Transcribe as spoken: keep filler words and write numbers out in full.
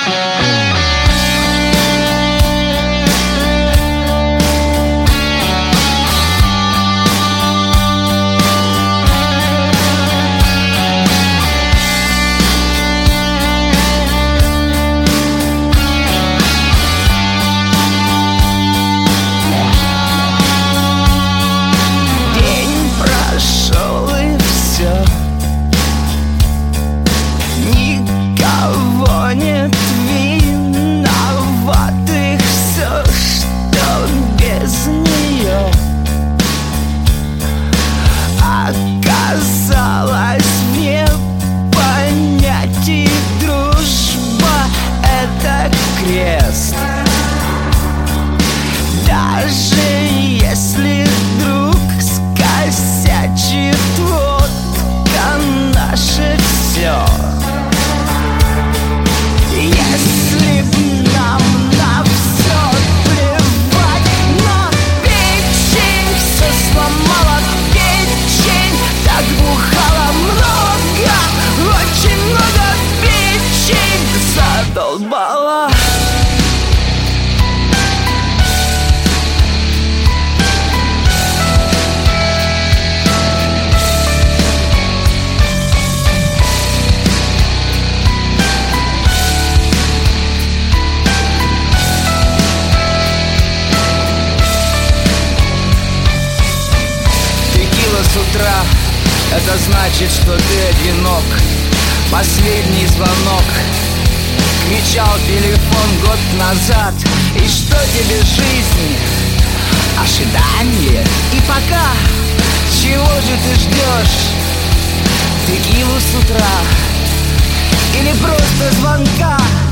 Даже если вдруг скосячит водка наше все, если б нам на все плевать, но печень все сломала, печень так бухала много, очень много, печень задолбала. С утра, это значит, что ты одинок. Последний звонок, кричал телефон год назад. И что тебе жизнь? Ожидание. И пока, чего же ты ждешь? Текилу с утра или просто звонка?